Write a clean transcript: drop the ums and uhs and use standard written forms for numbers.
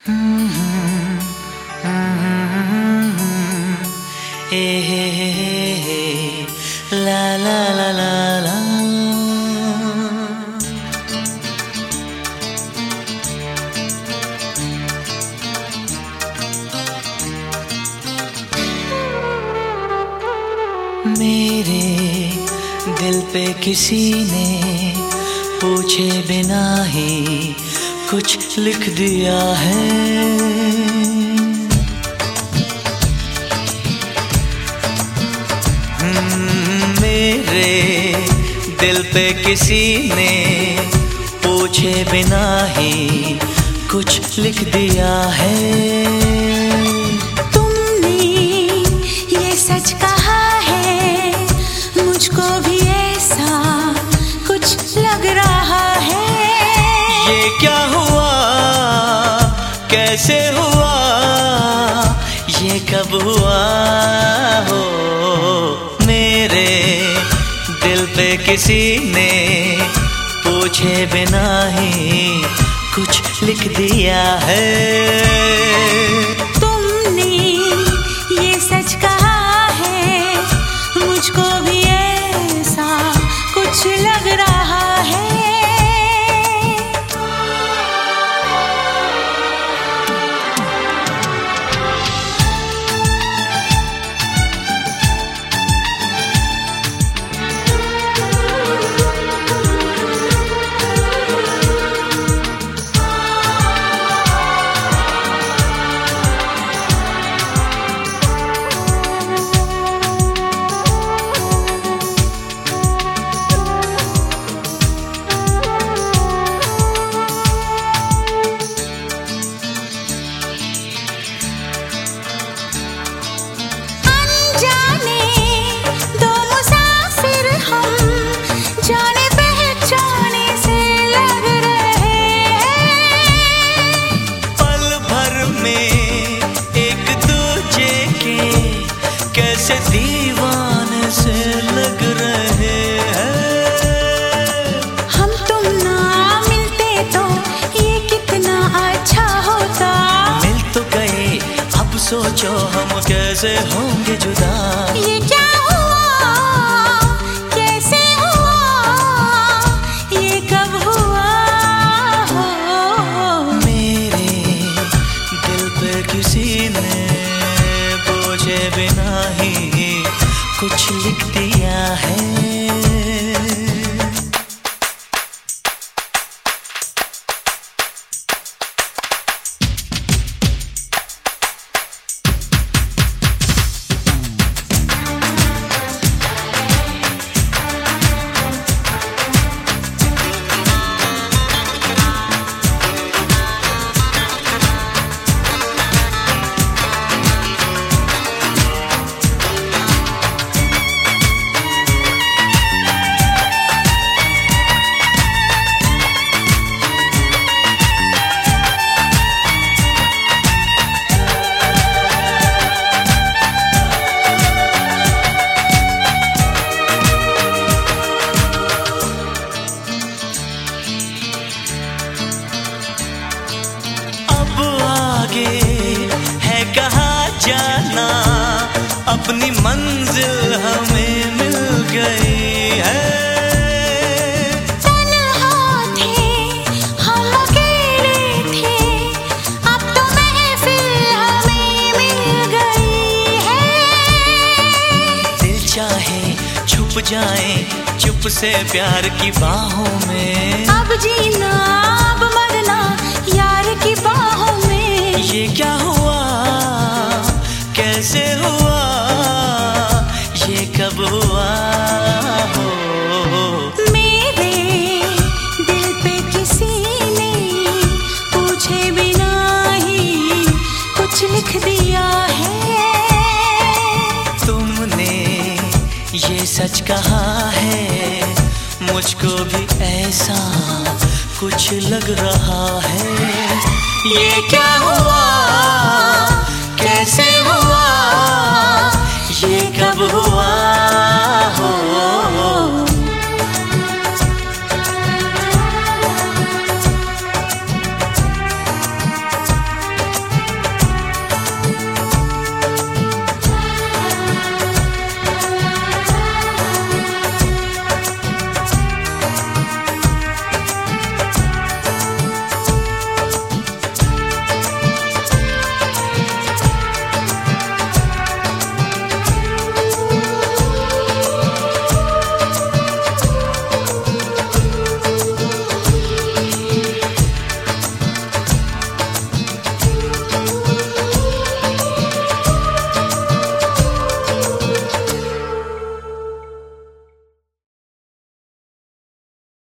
ला ला ला ला ला। मेरे दिल पे किसी ने पूछे बिना ही कुछ लिख दिया है। मेरे दिल पे किसी ने पूछे बिना ही कुछ लिख दिया है। तुमने ये सच कहा है, मुझको भी ऐसा कुछ लग रहा है। ये क्या हुआ, कैसे हुआ, ये कब हुआ हो। मेरे दिल पे किसी ने पूछे बिना ही कुछ लिख दिया है। तुमने ये सच कहा है, मुझको भी ऐसा कुछ लग रहा है। कैसे दीवाने से लग रहे हैं। हम तुम ना मिलते तो ये कितना अच्छा होता। मिल तो गए, अब सोचो हम कैसे होंगे जुदा। ये क्या हुआ, कैसे हुआ, ये कब हुआ हो। मेरे दिल पे किसी ने पूछे बिना ही कुछ लिख दिया है। है कहाँ जाना, अपनी मंजिल हमें मिल गई है। तन्हा थे हम, अकेले थे, अब तो महफिल हमें मिल गई है। दिल चाहे छुप जाए चुप से प्यार की बाहों में। अब जीना अब मरना यार की बाहों में। ये क्या हुआ, कैसे हुआ, ये कब हुआ हो। मेरे दिल पे किसी ने पूछे बिना ही कुछ लिख दिया है। तुमने ये सच कहा है, मुझको भी ऐसा कुछ लग रहा है। ये क्या हुआ,